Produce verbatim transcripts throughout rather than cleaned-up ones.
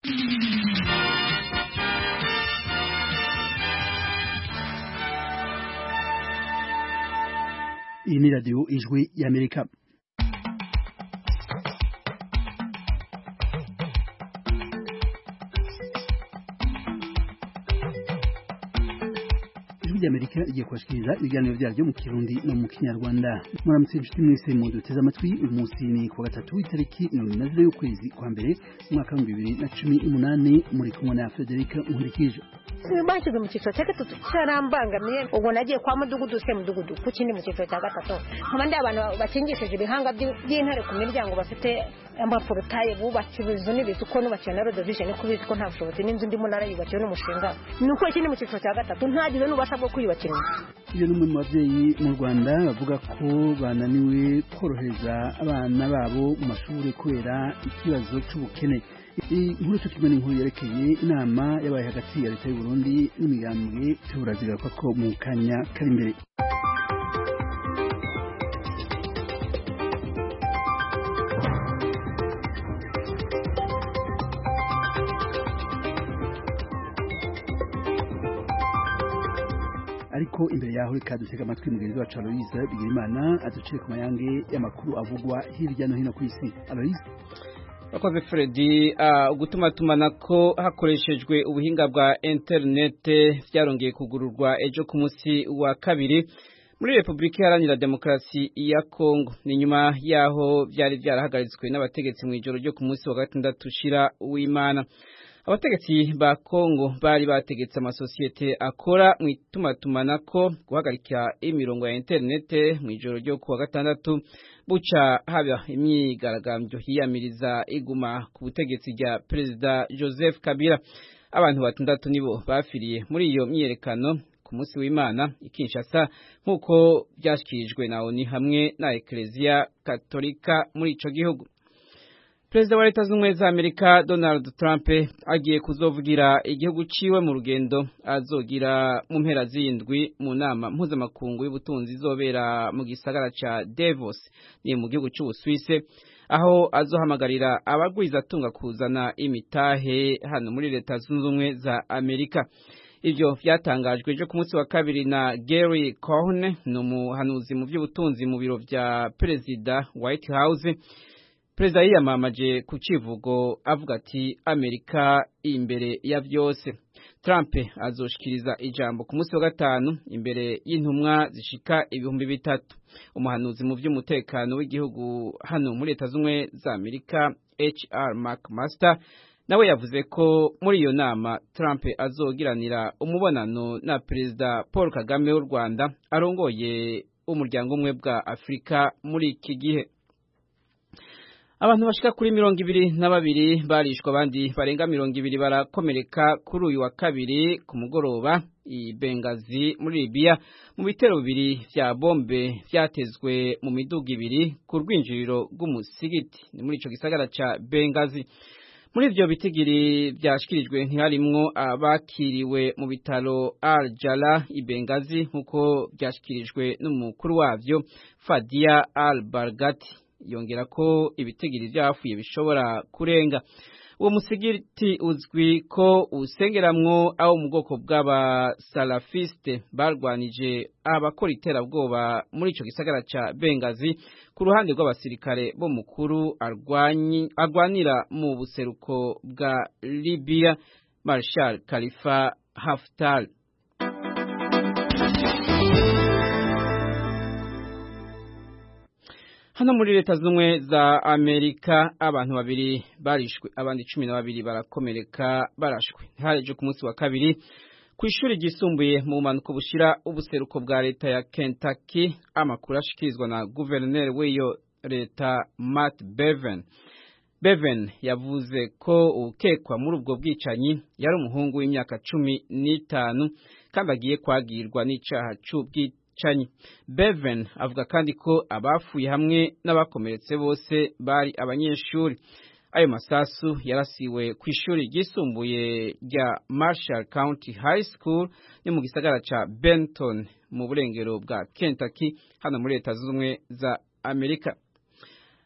Iyi ni radiyo ijwi y'Amerika. Ijwi ry'Amerika igiye kubashikiriza ibiganiro byaryo mu Kirundi no mu Kinyarwanda. Muramutse inshuti mwese muduteze amatwi, uyu munsi ni ku wa gatatu w'itariki mirongo ine na zine y'ukwezi kwa mbere umwaka wa bibiri na cumi n'umunani, muri kumwe na Frederica Nkurikije. Bashyize mu cyiciro cya gatatu cyarambangamiye, ubwo nagiye kwa mudugudu se mudugudu ku kindi mu cyiciro cya gatatu, nkabandi abantu bakingishije ibihanga by'intare ku miryango bafite amaporotaye bubatse ibizu n'ibizu ko nubakiye na Road Vision ko bizi ko nta bushobozi n'inzu ndimo narayubakiye n'umushinga, nuko ikindi mu cyiciro cya gatatu ntagize n'ubasha bwo kwiyubakira. Iyo n'umwe mu babyeyi mu Rwanda bavuga ko bananiwe korohereza abana babo mu mashuri kubera ikibazo cy'ubukene. Inkuru cyo kimwe n'inkuru yerekeye inama yabaye hagati ya leta y'u Burundi n'imigambwe turazigakwa ko mu kanya kari imbere. Ariko imbere yaho reka dutega amatwi mugenzi wacu Aloise Bigirimana aduciye ku mayange y'amakuru avugwa hirya no hino ku isi. Aloise. Bakoze Freddy, ugutuma tumanako hakoreshejwe ubuhinga bwa internet byarongeye kugururwa ejo ku munsi wa kabiri muri Republika Iharanira Demokarasi ya Kongo. Ni nyuma yaho byari byarahagaritswe n'abategetsi mu ijoro ryo ku munsi wa gatandatu ushira w'Imana. Abategetsi ba Kongo bari bategetse amasosiyete akora mu itumatumanako guhagarika imirongo ya internet mu ijoro ryo ku wa gatandatu, buca haba imyigaragambyo hiyamiriza iguma ku butegetsi rya Perezida Joseph Kabila. Abantu batandatu nibo bafiriye muri iyo myiyerekano ku munsi w'Imana i Kinshasa, nk'uko byashyikirijwe na ONU hamwe na Eklezia Katolika muri ico gihugu. Perezida wa Leta Zunze za Amerika Donald Trump agiye kuzovugira igihugu ciwe mu rugendo azogira mu mpera z'indwi mu nama mpuzamakungu y'ubutunzi izobera mu gisagara ca Davos ni mu gihugu c'Ubusuwise, aho azohamagarira abagwiza tunga kuzana imitahe hano muri Leta Zunze za Amerika. Ivyo vyatangajwe ejo ku munsi wa kabiri na Gary Cohn, n'umuhanuzi mu by'ubutunzi mu biro vya Perezida White House. Perezida yiyamamaje ku civugo avuga ati Amerika imbere ya vyose. Trump azoshikiriza ijambo ku munsi wa gatanu imbere y'intumwa zishika ibihumbi bitatu. Umuhanuzi mu by'umutekano w'igihugu hano muri Leta Zunze za Amerika H R McMaster nawe yavuze ko muri iyo nama Trump azogiranira umubonano na Perezida Paul Kagame w'u Rwanda arongoye umuryango umwe bwa Afrika muri iki gihe. Abantu bashika kuri mirongo ibiri na babiri barishwa, abandi barenga mirongo ibiri barakomereka kuri uyu wa kabiri ku mugoroba i Benghazi muri Libya mu bitero bibiri vya bombe vyatezwe mu miduga ibiri ku rwinjiriro rw'umusigiti ni muri ico gisagara ca Benghazi. Muri ivyo bitigiri vyashikirijwe ntiharimwo abakiriwe mu bitaro Al Jala i Benghazi nk'uko vyashikirijwe n'umukuru wavyo Fadia Al Bargati. Yongera ko ibitegiri byafuye bishobora kurenga. Uwo musigiti uzwi ko usengeramwo abo mu bwoko bw'aba salafiste barwanije abakora iterabwoba muri ico gisagara ca Benghazi ku ruhande rw'abasirikare bo mukuru arwanyi arwanira mu buseruko bwa Libya Marshal Khalifa Haftar. Hano muri Leta Zunze za Amerika abantu babiri barishwe, abandi cumi na babiri barakomereka barashwe. Hareje ku munsi wa kabiri ku ishuri ryisumbuye mu manuko bushira ubuseruko bwa leta ya Kentucky, amakuru ashikirizwa na guverineri w'iyo leta Matt Bevin. Bevin yavuze ko ukekwa muri ubwo bwicanyi yari umuhungu w'imyaka cumi n'itanu kandi agiye kwagirwa n'icaha c'ubwicanyi. Chanyi. Bevin avuga kandi ko abafuye hamwe n'abakomeretse bose bari abanyeshuri. Ayo masasu yarasiwe ku ishuri ryisumbuye rya Marshall County High School ni mu gisagara ca Benton mu burengero bwa Kentucky hano muri Leta Zunze za Amerika.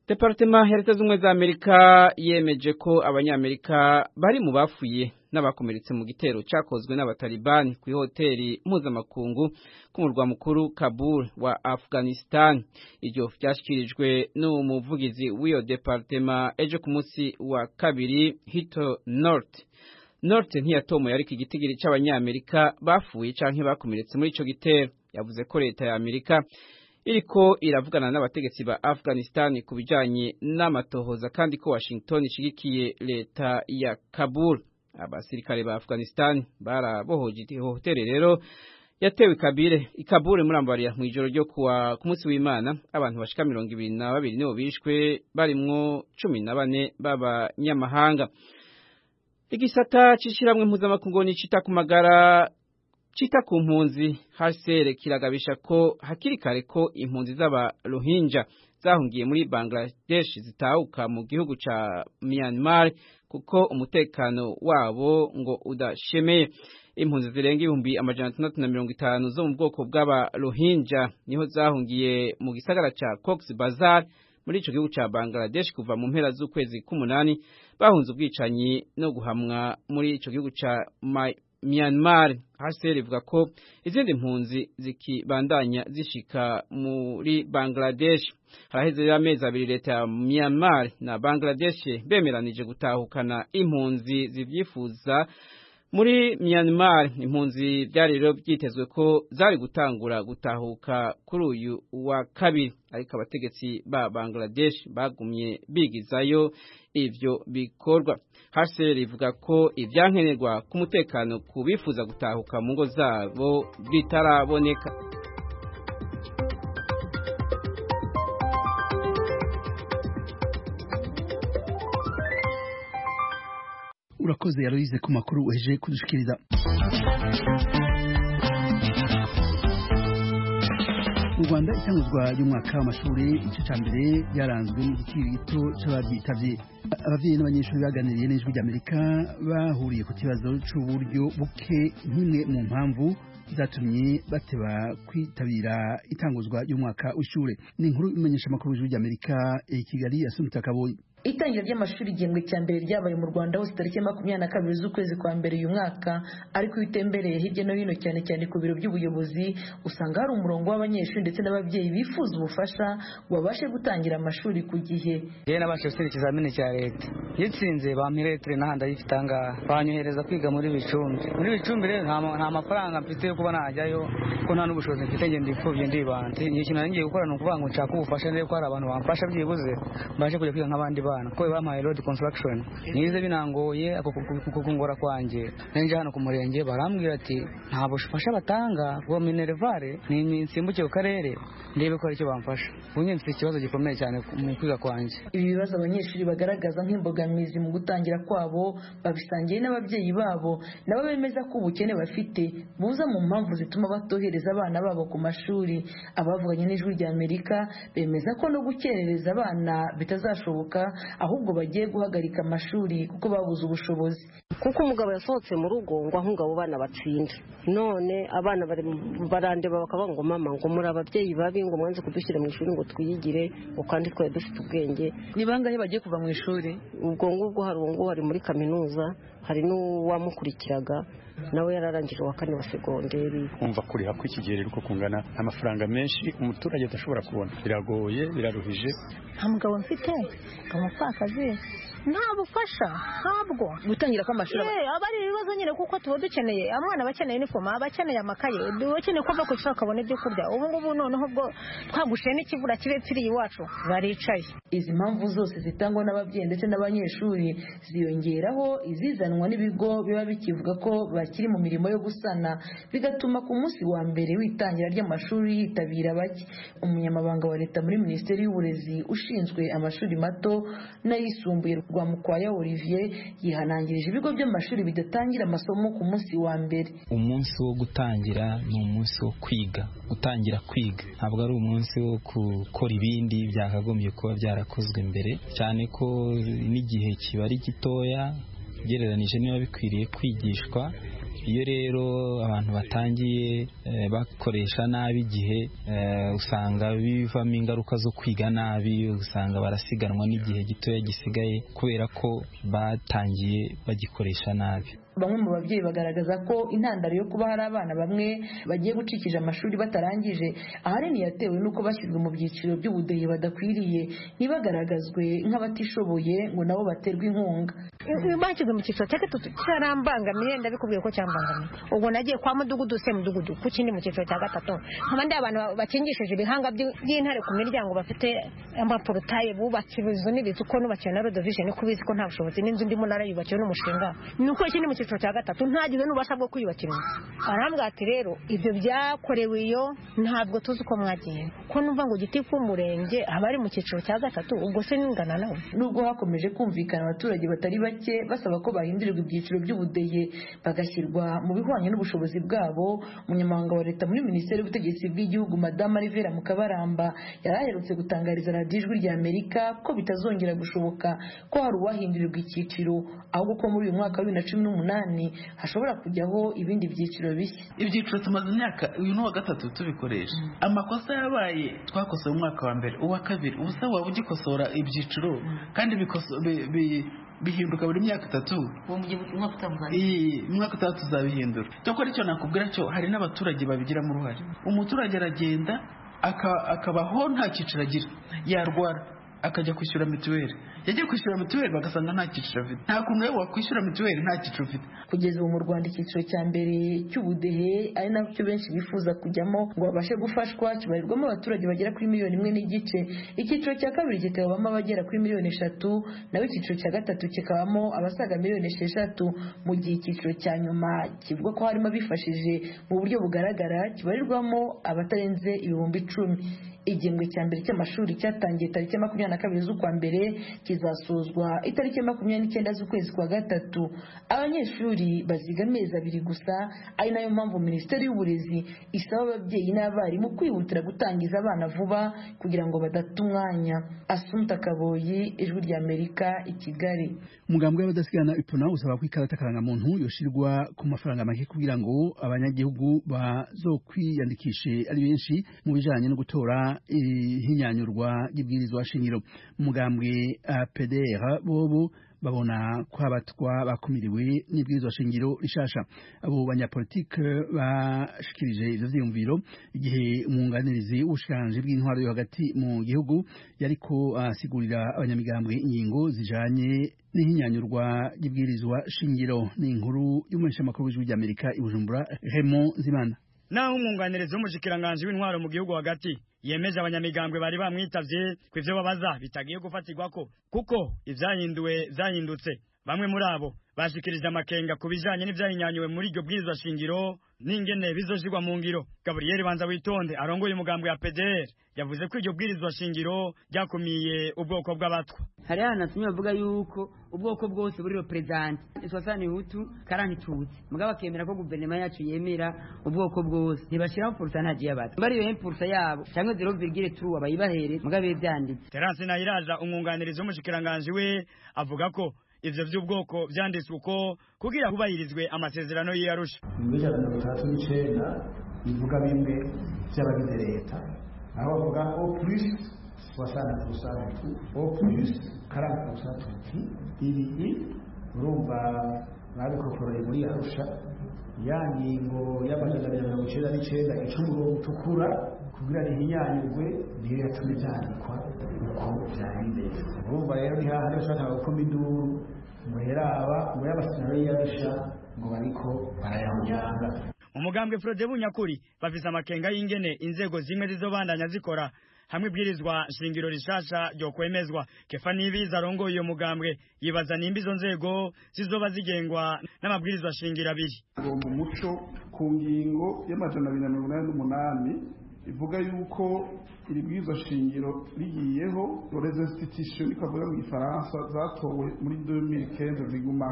Departement ya Leta z'Ubumwe za Amerika yemeje ko abanyamerika bari mu bafuye n'abakomeretse mu gitero cyakozwe n'abatalibani ku hoteli mpuzamakungu ku murwa mukuru Kabul wa Afghanistan. Iryo byashyikirijwe n'umuvugizi w'iyo departement ejo ku munsi wa kabiri. Hito North North ntiyatomoye ariko igitigiri cy'abanyamerika bafuye canke bakomeretse muri ico gitero. Yavuze ko leta ya Amerika iriko iravugana n'abategetsi ba Afghanistan ku bijanye n'amatohoza kandi ko Washington ishigikiye leta ya Kabul. Abasirikare ba Afghanistan barabohoje hotel rero yatewe Kabile ikabure muri ambariya mu ijoro ryo kuwa ku munsi w'Imana. Abantu bashika mirongo ibiri na babiri nibo bishwe barimwo cumi na bane b'abanyamahanga. Igisata cishiramwe mpuzamakungu nicita ku magara cita ku mpunzi H C R kiragabisha ko hakiri kare ko impunzi z'aba Rohingya zahungiye muri Bangladesh zitauka mu gihugu ca Myanmar kuko umutekano wabo ngo udashemeye. Impunzi zirenga ibihumbi amajana atandatu na mirongo itanu zo mu bwoko bw'aba Rohingya niho zahungiye mu gisagara ca Cox's Bazar muri ico gihugu ca Bangladesh kuva mu mpera z'ukwezi k'umunani, bahunze ubwicanyi no guhamwa muri ico gihugu ca Myanmar. H C R ivuga ko izindi mpunzi zikibandanya zishika muri Bangladesh. Haraheze amezi abiri leta ya Myanmar na Bangladesh bemeranije gutahukana impunzi zivyifuza muri Myanmar. Impunzi byari rero byitezwe ko zari gutangura gutahuka kuri uyu wa kabiri, ariko abategetsi ba Bangladesh bagumye bigizayo ivyo bikorwa. H C R ivuga ko ivyankenerwa ku mutekano kubifuza gutahuka mu ngo zabo bitaraboneka. Urakoze Aloise ku makuru uheje kudushikiriza. Mu Rwanda itanguzwa y'umwaka w'amashuri igice ca mbere byaranzwe n'igiciro gito c'abavyitavye. Abavyeyi n'abanyeshuri baganiriye n'ijwi ry'Amerika bahuriye ku kibazo c'uburyo buke nk'imwe mu mpamvu zatumye bateba kwitabira itanguzwa y'umwaka w'ishure. Ni inkuru imenyesha amakuru y'ijwi ry'Amerika i Kigali Asumta Kaboyi. Itangira ry'amashuri igihembwe cya mbere ryabaye mu Rwanda hose tariki makumyabiri na kabiri z'ukwezi kwa mbere uyu mwaka, ariko utembereye hirya no hino cyane cyane ku biro by'ubuyobozi usanga hari umurongo w'abanyeshuri ndetse n'ababyeyi bifuza ubufasha ngo babashe gutangira amashuri ku gihe. Yewe nabashe gusira ikizamini cya leta, yitsinze bampiretre n'ahandi ayifite angaha banyohereza kwiga muri Bicumbi. Muri Bicumbi rero nta mafaranga mfite yo kuba najyayo ko nta n'ubushobozi mfite nge ndipfubye ndibante. Igihe kintu ngiye gukora ni ukuvuga ngo nshaka ubufasha rero ko hari abantu bamfasha byibuze mbashe kujya kwiga nk'abandi bana ko bampaye road construction. Nize binangoye kukungora kwanje nje hano ku murenge barambwira ati nta bufasha batanga bwo minervare ni nsimbuke ku karere ndebe ko aricyo bamfasha. Bunye mfite ikibazo gikomeye cyane mu kwiga kwanje. Ibi bibazo abanyeshuri bagaragaza nk'imbogamizi mu gutangira kwabo babisangiye n'ababyeyi babo, nabo bemeza ko ubukene bafite buza mu mpamvu zituma batohereza abana babo ku mashuri. Abavuganye n'ijwi ry'Amerika bemeza ko no gukerereza abana bitazashoboka, ahubwo bagiye guhagarika amashuri kuko babuze ubushobozi. Kuko umugabo yasohotse mu rugo ngo ahungabo bana batsinda, none abana barandeba bakavuga ngo mama ngo muri ababyeyi babi ngo mwanze kudushyira mu ishuri ngo twiyigire ngo kandi twari dufite ubwenge. Ni bangahe bagiye kuva mu ishuri? Ubwo ngubwo hari uwo ari muri kaminuza, hari n'uwamukurikiraga nawe yararangije wa kane wa segonderi. Umva kuriha ko ikigere uko kungana amafaranga menshi umuturage adashobora kubona, biragoye biraruhije. Nta mugabo mfite kamupfakazi nta bufasha ntabwo gutangira kw'amashuri. Eh abari ibibazo nyine kuko tuba dukeneye amwana bakeneye uniform, abakeneye amakaye, dukeneye kuva ku ishaka kabone byo kurya. Ubu ngubu noneho bwo twagushe n'ikivura kibe kiri iwacu baricaye. Izi mpamvu zose zitangwa n'ababyeyi ndetse n'abanyeshuri ziyongeraho izizanwa n'ibigo biba bikivuga ko bakiri mu mirimo yo gusana, bigatuma ku munsi wa mbere w'itangira ry'amashuri yitabira bake. Umunyamabanga wa leta muri Minisiteri y'Uburezi ushinzwe amashuri mato n'ayisumbuye Rwamukwaya Olivier yihanangirije ibigo by'amashuri bidatangira amasomo ku munsi wa mbere. Umunsi wo gutangira ni umunsi wo kwiga, gutangira kwiga, ntabwo ari umunsi wo gukora ibindi byakagombye kuba byarakozwe mbere, cyane ko n'igihe kiba ari gitoya ugereranije niba bikwiriye kwigishwa. Iyo rero abantu batangiye bakoresha nabi igihe, usanga bivamo ingaruka zo kwiga nabi, usanga barasiganwa n'igihe gitoya gisigaye kubera ko batangiye bagikoresha nabi. Bamwe mu babyeyi bagaragaza ko intandaro yo kuba hari abana bamwe bagiye gucikije amashuri batarangije ahanini yatewe n'uko bashyizwe mu byiciro by'ubudehe badakwiriye, ntibagaragazwe nk'abatishoboye ngo nabo baterwe inkunga. Bashyizwe mu cyiciro cya gatatu cyarambangamiye, ndabikubwiye ko cyambangamiye. Ubwo nagiye kwa mudugudu se mudugudu ku kindi mu cyiciro cya gatatu, nk'abandi abantu bakingishije ibihanga by'intare ku miryango bafite amaporotaye bubatse ibizu n'ibizu ko nubakiwe na Road Vision ko bizi ko nta bushobozi, n'inzu ndimo narayubakiwe n'umushinga, nuko ikindi mu cyiciro cya gatatu ntagize n'ubasha bwo kwiyubakira inzu. Arambwira ati rero ibyo byakorewe iyo ntabwo tuzi uko mwagiye, ko numva ngo giti k'umurenge abari mu cyiciro cya gatatu, ubwo se ningana nawe. Nubwo hakomeje kumvikana abaturage batari bake basaba ko bahindurirwa ibyiciro by'ubudehe bagashyirwa mu bihwanye n'ubushobozi bwabo, umunyamabanga wa leta muri minisiteri y'ubutegetsi bw'igihugu Madame Rivera Mukabaramba yaraherutse gutangariza radiyo Ijwi rya Amerika ko bitazongera gushoboka ko hari uwahindurirwa icyiciro, ahubwo ko muri uyu mwaka wa bibiri na cumi n'umunani hashobora kujyaho ibindi byiciro bishya. Ibyiciro tumaze imyaka uyu ni uwa gatatu tubikoresha. Amakosa yabaye twakosoye mu mwaka wa mbere, uwa kabiri, ubusa waba ugikosora ibyiciro kandi bihinduka buri myaka itatu. Uwo mwaka utavuga iyi mwaka utatu tuzabihindura. Cyokora icyo nakubwira cyo hari n'abaturage babigiramo uruhare. Umuturage aragenda akabaho nta cyiciro agira, yarwara akajya kwishyura mituweli, yagiye kwishyura mituweli bagasanga nta cyiciro afite. Nta kuntu rero wakwishyura mituweli nta cyiciro ufite. Kugeza ubu mu Rwanda icyiciro cya mbere cy'ubudehe ari nacyo benshi bifuza kujyamo ngo babashe gufashwa kibarirwamo abaturage bagera kuri miliyoni imwe n'igice. Icyiciro cya kabiri kikabamo abagera kuri miliyoni eshatu, naho icyiciro cya gatatu kikabamo abasaga miliyoni esheshatu, mu gihe icyiciro cya nyuma kivuga ko harimo abifashije mu buryo bugaragara kibarirwamo abatarenze ibihumbi icumi. Igihembwe cya mbere cy'amashuri cyatangiye tariki makumyabiri na kabiri z'ukwa mbere kizasozwa itariki makumyabiri n'icyenda z'ukwezi kwa gatatu. Abanyeshuri baziga amezi abiri gusa, ari nayo mpamvu Minisiteri y'Uburezi isaba ababyeyi n'abarimu kwihutira gutangiza abana vuba kugira ngo badata umwanya. Assumpta Kaboyi, Ijwi rya Amerika, i Kigali. Umugambwe w'abadasigana ipona usaba ko ikarata karangamuntu yoshirwa ku mafaranga make kugira ngo abanyagihugu bazokwiyandikishe ari benshi mu bijanye no gutora ihinyanyurwa y'ibwirizwa shingiro. Umugambwe P D R bobo babona ko abatwa bakumiriwe n'ibwirizwa shingiro rishasha. Abo banyapolitike bashikirije ivyo vyiyumviro igihe umwunganirizi w'ubushikiranganje bw'intwaro yo hagati mu gihugu yariko asigurira abanyamigambwe ingingo zijanye n'ihinyanyurwa y'ibwirizwa shingiro. Ni inkuru y'umumenyeshamakuru w'Ijwi rya Amerika i Bujumbura, Raymond Zimana. Naho umwunganirizi w'umushikiranganje w'intwaro mu gihugu hagati yemeje abanyamigambwe bari bamwitavye ko ivyo babaza bitagiye gufatirwako kuko ivyahinduwe vyahindutse. Bamwe muri abo bashikirije amakenga kubijanye n'ivyahinyanyuwe muri iryo bwirizwa shingiro n'ingene bizoshirwa mu ngiro. Gabriel Banza Witonde arongoye umugambwe ya P D R yavuze ko iryo bwirizwa shingiro ryakumiye ubwoko bw'abatwa. Hari hanatumye bavuga yuko ubwoko bwose buri represent iswasani hutu karanti tutsi mugaba kemera ko guverinoma yacu yemera ubwoko bwose ntibashiraho pourcentage y'abatwa bari yo impulsa yabo cyangwa zero virgule trois abayibahere mugabe byanditse. Terence Nayiraja umwunganirizi w'umushikiranganje we avuga ko ivyo vy'ubwoko vyanditswe uko kugira kubahirizwe amasezerano y'Arusha. Mbega na bitatu n'icenda ivuga bimwe by'abagize leta aho bavuga ko plus soixante pour cent au plus quarante pour cent tuti ibi urumva babikoporeye muri Arusha ya ngingo y'amajana mirongo icenda n'icenda icumurongo utukura kugira rihinyanyurwe niyo yatumye byandikwa uko byari. Urumva rero ni hahandi bashaka gukoma induru ngo heraba ngo y'abasinaro y'Arusha ngo bariko barayahunyanga. Umugambwe Frode Bunyakuri bafise amakenga y'ingene inzego zimwe zizobandanya zikora hamwe bwirizwa shingiro rishasha ryo kwemezwa. Kefa Nibiza arongoye iyo mugambwe yibaza nimba izo nzego zizoba zigengwa n'amabwirizwa shingiro abiri. Mu muco ku ngingo y'amajana abiri na mirongo inani n'umunani ivuga yuko iri bwirizwa shingiro rigiyeho les institutions ikavuga mu Gifaransa zatowe muri deux mille quinze zigumaho.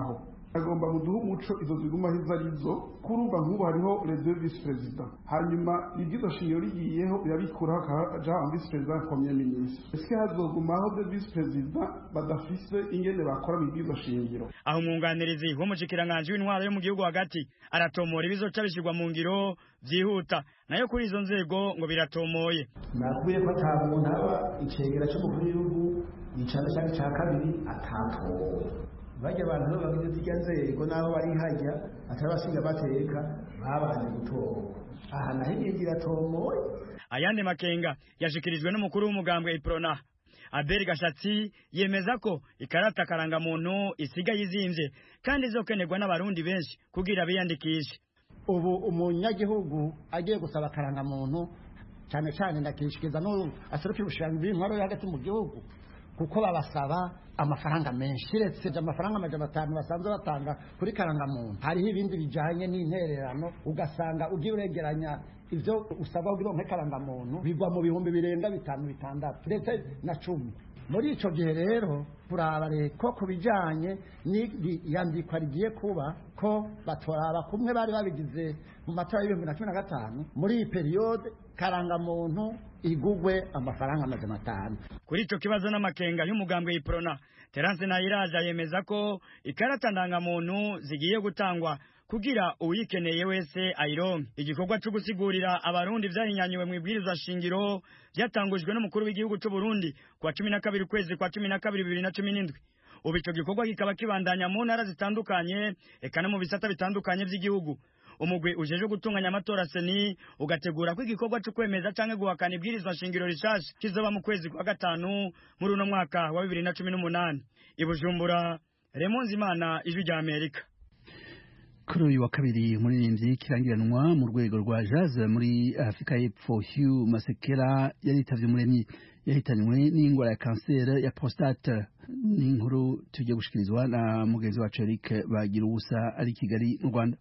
agomba muduha umuco izo ziguma hizo arizo kurumva nk'ubu hariho les deux vice présidents hanyuma ibyizo shingiro rigiyeho birabikuraho akaja en vice président premier ministre eske hazogumaho de vice président badafise ingene bakora mu byizo shingiro. Aho umwunganirizi w'umushikiranganje w'intwaro yo mu gihugu hagati aratomora ibizoca bishirwa mu ngiro vyihuta nayo kuri izo nzego ngo biratomoye. Nakuye ko atamuntu aba icegera cy'umukuru w'igihugu icana cyane cya kabiri atatowe bajya abantu no bagize zijya nzego naho bari hajya atabasiga bateka babanje gutora aha naho igira tomoye. Ayandi makenga yashikirijwe n'umukuru w'umugambwe Iprona Abel Gashatsi yemeza ko ikarata karanga muntu isigaye izimvye kandi izokenerwa n'abarundi benshi kugira biyandikishe. Ubu umunyagihugu agiye gusaba karanga muntu cyane cyane ndakishikiza no aserukira ubushiranga bw'intwaro hagati mu gihugu kuko babasaba amafaranga menshi kiretse amafaranga amajana atanu basanzwe batanga kuri karanga muntu hariho ibindi bijanye n'intererano ugasanga ugiye uregeranya ivyo usaba kugira ngo karanga muntu bigwa mu bihumbi birenga bitanu bitandatu ndetse na cumi. Muri ico gihe rero turaba ko kubijanye n'iyandikwa rigiye kuba ko batoraba kumwe bari babigize mu matora y'ibihumbi na cumi na gatanu muri iyi periode karanga muntu igugwe amafaranga amajana atanu. Kuri ico kibazo n'amakenga y'umugambwe Iprona Terence Nayiraja yemeza ko ikarata ndangamuntu zigiye gutangwa kugira uyikeneye wese ayironke. Igikorwa cyo gusigurira abarundi vyahinyanywe mu ibwirizwa shingiro byatangujwe n'umukuru w'igihugu cy'u Burundi kwa cumi na kabiri kwezi kwa cumi na kabiri bibiri na cumi n'indwi. Ubu ico gikorwa kikaba kibandanya mu ntara zitandukanye eka no mu bisata bitandukanye by'igihugu. Umugwi ujeje gutunganya amatora seni ugategura ko igikorwa cyo kwemeza canke guhakana ibwirizwa shingiro rishasha kizoba mu kwezi kwa gatanu muri uno mwaka wa bibiri na cumi n'umunani. Ibujumbura, Raymond Zimana, Ijwi rya Amerika. Kuri uyu wa kabiri umuririmbyi kirangiranwa mu rwego rwa jazz muri Afrika y'Epfo Hugh Masekela yaritavye umuremyi yahitanywe n'ingwara ya kanseri ya prostate. Ni inkuru tujye gushikirizwa na mugenzi wacu Eric Bagiruwubusa ari Kigali mu Rwanda.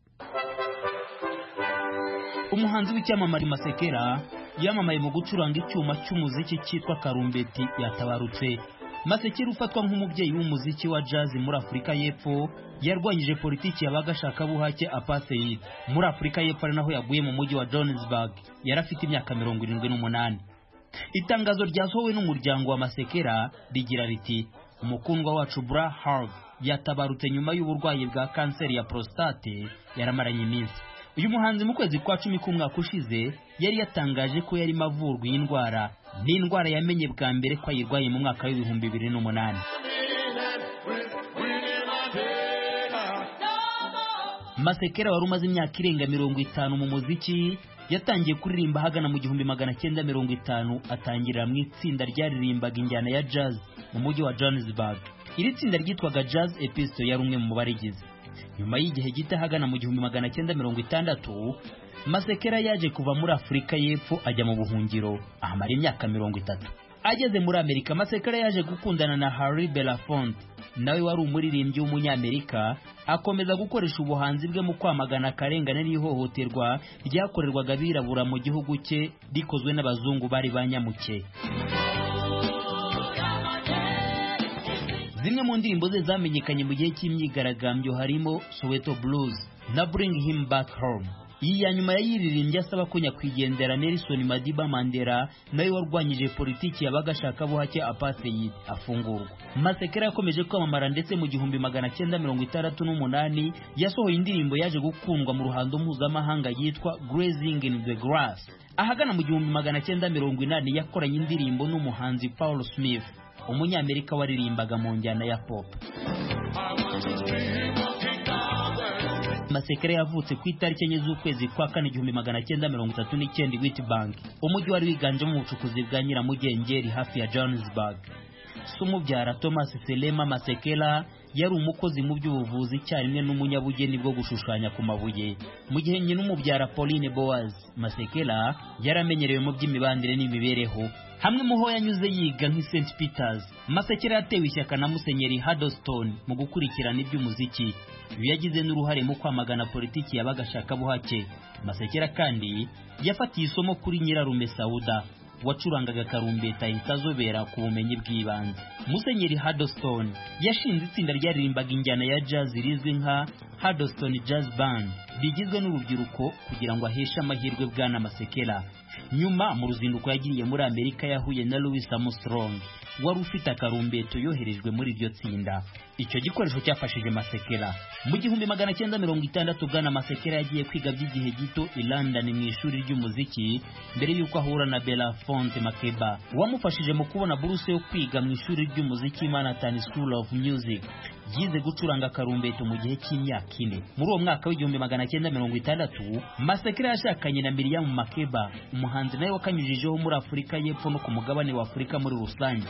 Umuhanzi w'icyamamare Masekela yamamaye mu gucuranga icyuma cy'umuziki cyitwa karumbeti yatabarutse. Masekela ufatwa nk'umubyeyi w'umuziki wa jazz muri Afrika y'Epfo yarwanyije politiki y'abagashaka buhake apartheid muri Afrika y'Epfo naho yaguye mu mujyi wa Johannesburg yarafite imyaka mirongo irindwi n'umunani. Itangazo ryasohowe n'umuryango wa Masekela rigira riti umukundwa wacu Bra Harg yatabarutse nyuma y'uburwayi bwa kanseri ya prostate yaramaranye iminsi. Uyu muhanzi mu kwezi kwa cumi k'umwaka ushize yari yatangaje ko yari mavurwa iyi ndwara n'indwara yamenye bwa mbere ko ayirwaye mu mwaka w'ibihumbi bibiri n'umunani. Masekela wari umaze imyaka irenga mirongo itanu mu muziki yatangiye kuririmba hagana mu gihumbi magana cyenda mirongo itanu atangirira mu itsinda ryaririmbaga injyana ya jazz mu mujyi wa Johannesburg. Iri tsinda ryitwaga Jazz Epistle yari umwe mu barigize. Nyuma y'igihe gito hagana mu gihumbi magana cyenda mirongo itandatu Masekela yaje kuva muri Afrika y'Epfo ajya mu buhungiro ahamara imyaka mirongo itatu. Ageze muri Amerika Masekela yaje gukundana na Harry Belafonte nawe wari umuririmbyi w'umunyamerika akomeza gukoresha ubuhanzi bwe mu kwamagana akarengane n'ihohoterwa ryakorerwaga abirabura mu gihugu cye rikozwe n'abazungu bari banyamuke. Zimwe mu ndirimbo ze zamenyekanye mu gihe cy'imyigaragambyo harimo Soweto Blues na Bring Him Back Home. Iyi ya nyuma yayiririmbye asaba ko nyakwigendera Nelson Madiba Mandela nawe warwanyije politiki y'abagashaka buhake apartheid afungurwa. Masekela yakomeje kwamamara ndetse mu gihumbi magana cyenda mirongo itandatu n'umunani yasohoye indirimbo yaje gukundwa mu ruhando mpuzamahanga yitwa Grazing in the Grass. Ahagana mu gihumbi magana cyenda mirongo inani yakoranye indirimbo n'umuhanzi Paul Smith umunyamerika waririmbaga mu njyana ya pop. Masekela yavutse ku itariki enye z'ukwezi kwa kane igihumbi magana cyenda mirongo itatu n'icyenda i Witbank, umujyi wari wiganjemo ubucukuzi bwa Nyiramugengeri hafi ya Johannesburg. Sumubyara Thomas Selema Masekela yari umukozi mu by'ubuvuzi cyarimwe n'umunyabugeni bwo gushushanya ku mabuye. Mu gihe nyine umubyara Pauline Boaz Masekela yaramenyerewe mu by'imibandire n'imibereho. Hamwe muho yanyuze yiga nk'i Saint Peters, Masekela yatewe ishyaka na Musenyeri Huddleston mu gukurikirana iby'umuziki. Yagize n'uruhare mu kwamagana politiki y'abagashaka buhake. Masekela kandi yafatiye isomo kuri Nyirarume Sauda wacurangaga karumbeta ahita azobera ku bumenyi bw'ibanze. Musenyeri Huddleston yashinze itsinda ryaririmbaga injyana ya jazz rizwi nka Huddleston Jazz Band rigizwe n'urubyiruko kugira ngo aheshe amahirwe Bwana Masekela. Nyuma mu ruzinduko yagiriye muri Amerika yahuye na Louis Armstrong wari ufite akarumbeto yoherejwe muri iryo tsinda. Icyo gikoresho cyafashije Masekela. Mu gihumbi magana cyenda mirongo itandatu Bwana Masekela yagiye kwiga by'igihe gito i London mu ishuri ry'umuziki mbere y'uko ahura na Belafonte Makeba wamufashije mu kubona buruse yo kwiga mu ishuri ry'umuziki Manhattan School of Music. Yize gucuranga karumbeto mu gihe cy'imyaka ine. Muri uwo mwaka w'igihumbi magana cyenda mirongo itandatu Masekela yashakanye na Miriam Makeba, umuhanzi nawe wakanyujijeho muri Afurika y'Epfo no ku mugabane wa Afurika muri rusange.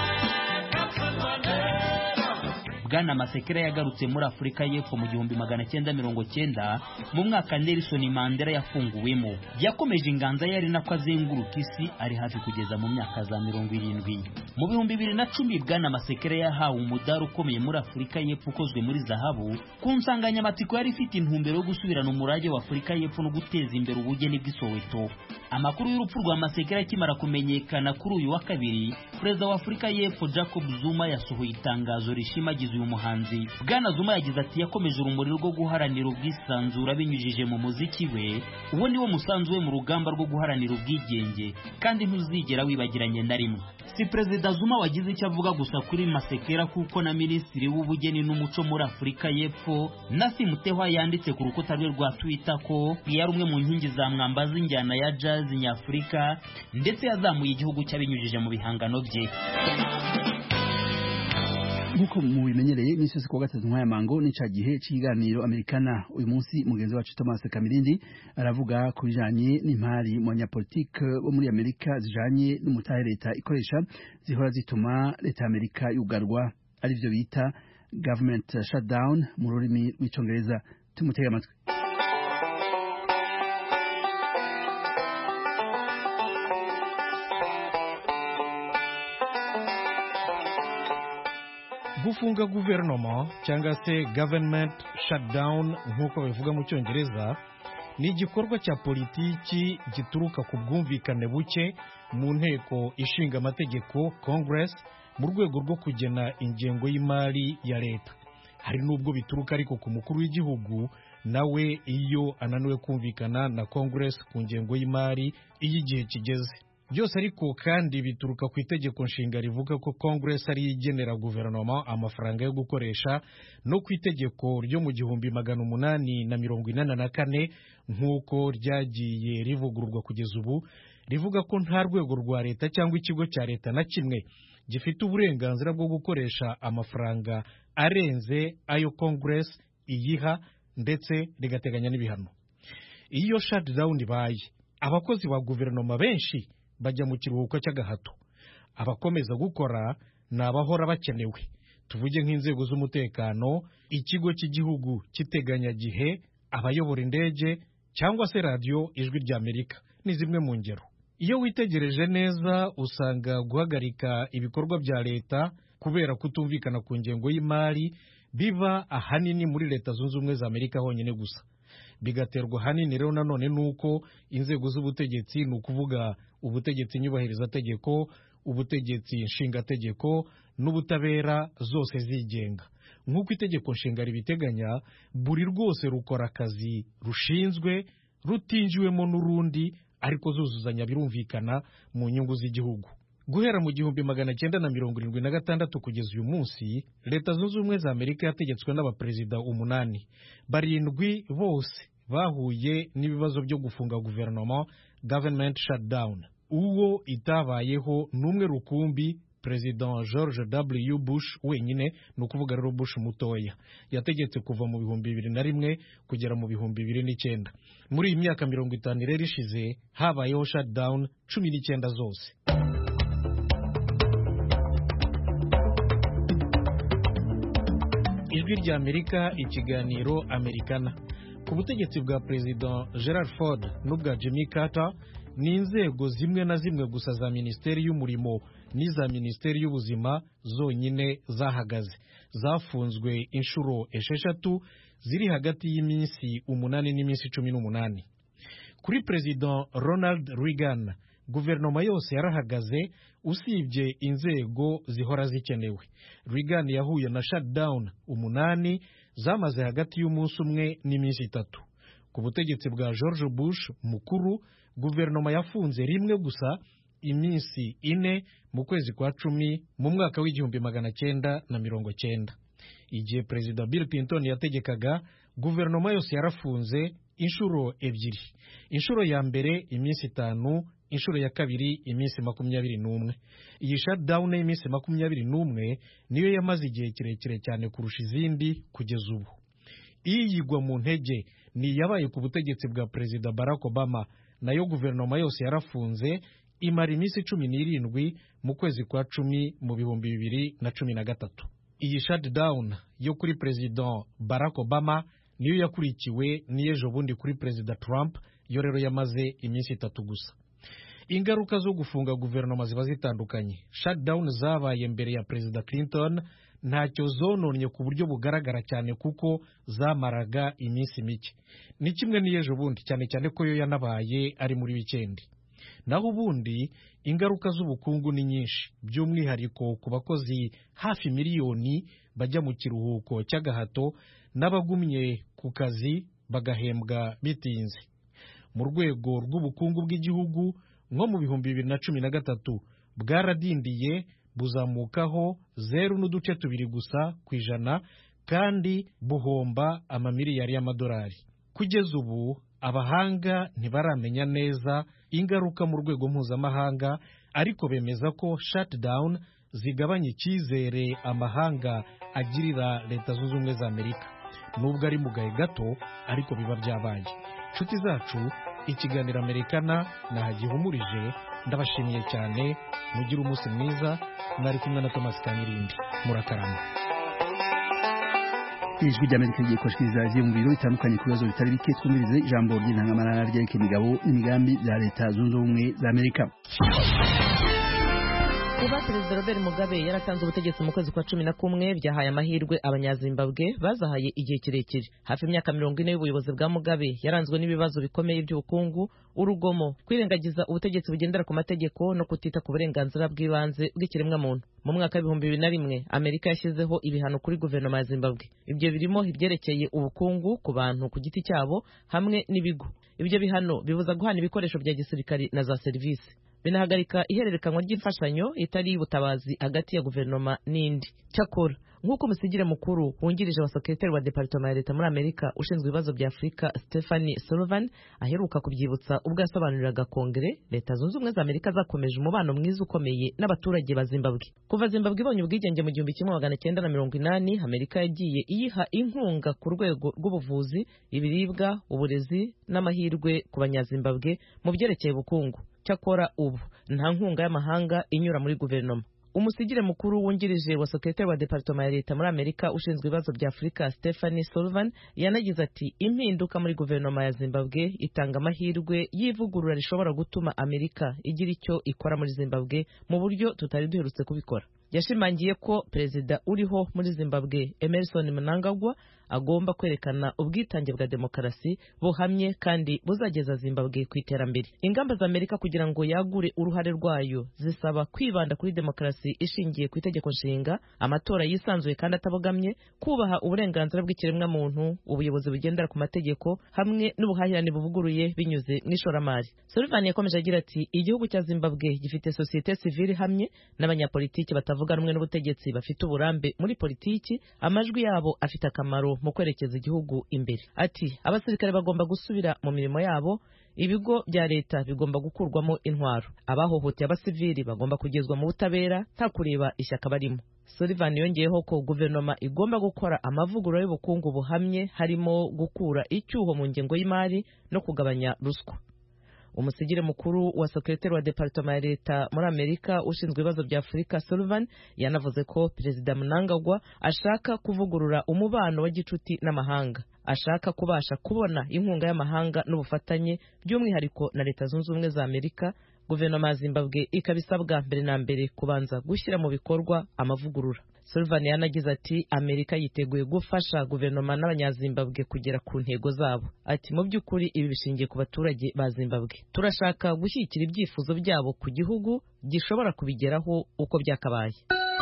Bwana Masekela yagarutse muri Afurika y'Epfo mu gihumbi magana cyenda mirongo cyenda mu mwaka Nelson Mandela yafunguwemo. Yakomeje inganza yari nako azenguruka isi ari hafi kugeza mu myaka za mirongo irindwi. Mu bihumbi bibiri na cumi Bwana Masekela yahawe umudari ukomeye muri Afurika y'Epfo ukozwe muri zahabu ku nsanganyamatsiko yari ifite intumbero yo gusubirana umurage wa Afurika y'Epfo no guteza imbere ubugeni bw'Isoweto. Amakuru y'urupfu rwa Masekela akimara kumenyekana kuri uyu wa kabiri, Perezida wa Afurika y'Epfo Jacob Zuma yasohoye itangazo rishimagiza uyu muhanzi. Bwana Zuma yagize ati yakomeje urumuri rwo guharanira ubwisanzure abinyujije mu muziki we, uwo ni wo musanzu we mu rugamba rwo guharanira ubwigenge kandi ntuzigera wibagiranye na rimwe. Si Perezida Zuma wagize icyo avuga gusa kuri Masekela kuko na Minisitiri w'Ubugeni n'Umuco muri Afurika y'Epfo Nassim Mutehwa yanditse ku rukuta rwe rwa Twitter ko yari umwe mu nkingi za mwamba z'injyana ya jazz nyafurika ndetse yazamuye igihugu cy'abinyujije mu bihangano bye. Nkuko mubimenyereye imisi yose kuwa gatatu nk'aya mango nica gihe c'ikiganiro Amerikana. Uyu munsi mugenzi wacu Thomas Kamirindi aravuga ku bijanye n'impari mu banyapolitike bo muri Amerika zijanye n'umutahe leta ikoresha zihora zituma leta y'Amerika yugarwa, arivyo bita government shutdown mu rurimi rw'icongereza. Tumutege amatwi. Gufunga guverinoma cyangwa se government shutdown nk'uko babivuga mu cyongereza ni igikorwa cya politiki gituruka ku bwumvikane buke mu nteko ishinga amategeko Congress mu rwego rwo kugena ingengo y'imari ya leta. Hari n'ubwo bituruka ariko ku mukuru w'igihugu nawe iyo ananiwe kumvikana na Congress ku ngengo y'imari iyo igihe kigeze. Byose ariko kandi bituruka ku itegeko nshinga rivuga ko Congress ari igenera guverinoma amafaranga yo gukoresha no ku itegeko ryo mu gihumbi magana umunani na mirongo inani na kane nk'uko ryagiye rivugururwa kugeza ubu, rivuga ko nta rwego rwa leta cyangwa ikigo cya leta na kimwe gifite uburenganzira bwo gukoresha amafaranga arenze ayo Congress iyiha, ndetse rigateganya n'ibihano. Iyo shutdown ibaye, abakozi ba guverinoma benshi bajya mu kiruhuko cy'agahato. Abakomeza gukora ni abahora bakenewe, tuvuge nk'inzego z'umutekano, ikigo cy'igihugu cy'iteganyagihe, abayobora indege cyangwa se radiyo Ijwi ry'Amerika ni zimwe mu ngero. Iyo witegereje neza usanga guhagarika ibikorwa bya leta kubera kutumvikana ku ngengo y'imari biba ahanini muri Leta Zunze Ubumwe za Amerika honyine gusa. Bigaterwa hanini rero nanone nuko inzego z'ubutegetsi, ni ukuvuga ubutegetsi nyubahirizategeko, ubutegetsi nshingategeko n'ubutabera zose zigenga. Nk'uko itegeko nshinga ribiteganya, buri rwose rukora akazi rushinzwe rutinjiwemo n'urundi, ariko zuzuzanya birumvikana mu nyungu z'igihugu. Guhera mu gihumbi magana cyenda na mirongo irindwi na gatandatu kugeza uyu munsi, Leta Zunze Ubumwe za Amerika yategetswe n'abaperezida umunani, barindwi bose bahuye n'ibibazo byo gufunga guverinoma, government shutdown. Uwo itabayeho n'umwe rukumbi, President George W. Bush wenyine, ni ukuvuga rero Bush mutoya, yategetse kuva mu bihumbi bibiri na rimwe kugera mu bihumbi bibiri n'icyenda. Muri iyi myaka mirongo itanu rero ishize habayeho shutdown cumi n'icyenda zose. Ijwi ry'Amerika, ikiganiro Amerikana. Ku butegetsi bwa President Gerald Ford n'ubwa Jimmy Carter, ni inzego zimwe na zimwe gusa za Minisiteri y'Umurimo n'iza Minisiteri y'Ubuzima zonyine zahagaze, zafunzwe inshuro esheshatu ziri hagati y'iminsi umunani n'iminsi cumi n'umunani. Kuri President Ronald Reagan guverinoma yose yarahagaze usibye inzego zihora zikenewe. Reagan yahuye na shutdown umunani zamaze hagati y'umunsi umwe n'iminsi itatu. Ku butegetsi bwa George Bush mukuru, guverinoma yafunze rimwe gusa iminsi ine mu kwezi kwa cumi mu mwaka w'igihumbi magana cyenda na mirongo cyenda. Igihe Perezida Bill Clinton yategekaga, guverinoma yose yarafunze inshuro ebyiri. Inshuro ya mbere iminsi itanu, inshuro ya kabiri iminsi makumyabiri n'umwe. Iyi shutdown y'iminsi makumyabiri n'umwe niyo yamaze igihe kirekire cyane kurusha izindi kugeza ubu. Iyigwa mu ntege ni yabaye ku butegetsi bwa Perezida Barack Obama, nayo guverinoma yose yarafunze imara iminsi cumi n'irindwi mu kwezi kwa cumi mu bihumbi bibiri na cumi na gatatu. Iyi shutdown yo kuri Perezida Barack Obama niyo yakurikiwe n'ejo bundi kuri Perezida Trump, yo rero yamaze iminsi itatu gusa. Ingaruka zo gufunga guverinoma ziba zitandukanye. Shutdown zabaye mbere ya Perezida Clinton ntacyo zononye ku buryo bugaragara cyane kuko zamaraga iminsi mike. Ni kimwe n'ejo bundi, cyane cyane ko yo yanabaye ari muri weekend. Naho ubundi ingaruka z'ubukungu ni nyinshi, by'umwihariko ku bakozi hafi miliyoni bajya mu kiruhuko cy'agahato n'abagumye ku kazi bagahembwa bitinze. Mu rwego rw'ubukungu bw'igihugu nko mu bihumbi bibiri na cumi na gatatu bwaradindiye buzamukaho zeru n'uduce tubiri gusa ku ijana kandi buhomba amamiliyari y'amadolari. Kugeza ubu abahanga ntibaramenya neza ingaruka mu rwego mpuzamahanga, ariko bemeza ko shutdown zigabanya icyizere amahanga agirira Leta Zunze Ubumwe za Amerika. Nubwo ari mu gahe gato, ariko biba byabaye. Nshuti zacu, ikiganiro Amerikana nahagihumurije. Ndabashimiye cyane, mugire umunsi mwiza. Mwari kumwe na Thomas Kanyirindi. Murakarama. Ijwi ry'Amerika rigiye kubashikiriza ivyiyumviro bitandukanye ku bibazo bitari bike. Twumvirize ijambo ry'intangamarara ryerekeye imigabo n'imigambi bya Leta Zunze Ubumwe za Amerika. Kuba Perezida Robert Mugabe yaratanze ubutegetsi mu kwezi kwa cumi na kumwe byahaye amahirwe abanyazimbabwe bazahaye igihe kirekire. Hafi imyaka mirongo ine y'ubuyobozi bwa Mugabe yaranzwe n'ibibazo bikomeye by'ubukungu, urugomo, kwirengagiza ubutegetsi bugendera ku mategeko no kutita ku burenganzira bw'ibanze bw'ikiremwa muntu. Mu mwaka w'ibihumbi bibiri na rimwe Amerika yashyizeho ibihano kuri guverinoma ya Zimbabwe. Ibyo birimo ibyerekeye ubukungu ku bantu ku giti cyabo hamwe n'ibigo. Ibyo bihano bibuza guhana ibikoresho bya gisirikari na za serivisi. Binahagarika ihererekanwa ry'imfashanyo itari ubutabazi hagati ya guverinoma n'indi. Cyakora nk'uko umusigire mukuru wungirije wa sekretari wa Departement ya Leta muri Amerika ushinzwe ibibazo bya Afurika Stephanie Sullivan aheruka kubyibutsa ubwo yasobanuriraga Kongere, Leta Zunze Ubumwe za Amerika zakomeje umubano mwiza ukomeye n'abaturage ba Zimbabwe. Kuva Zimbabwe ibonye ubwigenge mu gihumbi kimwe magana cyenda na mirongo inani, Amerika yagiye iyiha inkunga ku rwego rw'ubuvuzi, ibiribwa, uburezi n'amahirwe ku banyazimbabwe mu byerekeye ubukungu. Cyakora ubu nta nkunga y'amahanga inyura muri guverinoma. Umusigire mukuru wungirije wa sekretari wa Departement ya Leta muri Amerika ushinzwe ibibazo bya Afurika Stephanie Sullivan yanagize ati impinduka muri guverinoma ya Zimbabwe itanga amahirwe y'ivugurura rishobora gutuma Amerika igira icyo ikora muri Zimbabwe mu buryo tutari duherutse kubikora. Yashimangiye ko perezida uriho muri Zimbabwe Emmerson Mnangagwa agomba kwerekana ubwitange bwa demokarasi buhamye kandi buzageza Zimbabwe ku iterambere. Ingamba za Amerika kugira ngo yagure uruhare rwayo zisaba kwibanda kuri demokarasi ishingiye ku itegeko nshinga, amatora yisanzuye kandi atabogamye, kubaha uburenganzira bw'ikiremwa muntu, ubuyobozi bugendera ku mategeko hamwe n'ubuhahirane buvuguruye binyuze mu ishoramari. Sullivan yakomeje agira ati igihugu cya Zimbabwe gifite societe civile hamwe n'abanyapolitiki batavuga rumwe n'ubutegetsi bafite uburambe muri politiki, amajwi yabo afite akamaro mu kwerekeza igihugu imbere. Ati abasirikare bagomba gusubira mu mirimo yabo, ibigo bya leta bigomba gukurwamo intwaro, abahohoteye abasivili bagomba kugezwa mu butabera nta kureba ishyaka barimo. Sullivan yongeyeho ko guverinoma igomba gukora amavugurura y'ubukungu buhamye, harimo gukura icyuho mu ngengo y'imari no kugabanya ruswa. Umusigire mukuru wa sekretari wa Departement ya Leta muri Amerika ushinzwe ibibazo bya Afurika Sullivan yanavuze ko Perezida Mnangagwa ashaka kuvugurura umubano wa gicuti n'amahanga, ashaka kubasha kubona inkunga y'amahanga n'ubufatanye by'umwihariko na Leta Zunze Ubumwe za Amerika. Guverinoma ya Zimbabwe ikabisabwa mbere na mbere kubanza gushyira mu bikorwa amavugurura. Sullivan yanagize ati Amerika yiteguye gufasha guverinoma n'abanyazimbabwe kugera ku ntego zabo. Ati mu by'ukuri ibi bishingiye ku baturage ba Zimbabwe. Turashaka gushyigikira ibyifuzo byabo ku gihugu gishobora kubigeraho uko byakabaye.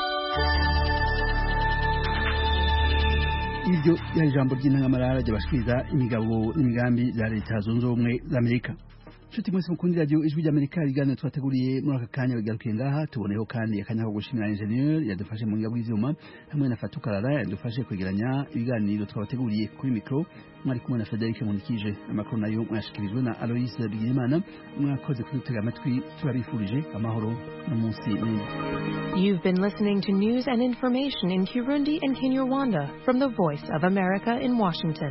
Iryo yari ijambo ry'intangamarara ry'abashikiriza imigabo n'imigambi bya Leta Zunze Ubumwe za Amerika. Nshuti mwese mukundi radio Ijwi ry'Amerika riganiro twateguriye muri aka kanya bigarukiye ngaha tuboneho kandi akanya ko gushimira engineer yadufashe mu ngabo y'ivyuma hamwe na Fatukarara yadufashe kwegeranya ibiganiro twabateguriye kuri micro mwari kumwe na Frederic Munikije amakuru nayo mwashikirijwe na Alois Bigirimana mwakoze kudutega amatwi turabifurije amahoro n'umunsi mwiza. You've been listening to news and information in Kirundi and Kinyarwanda from the Voice of America in Washington.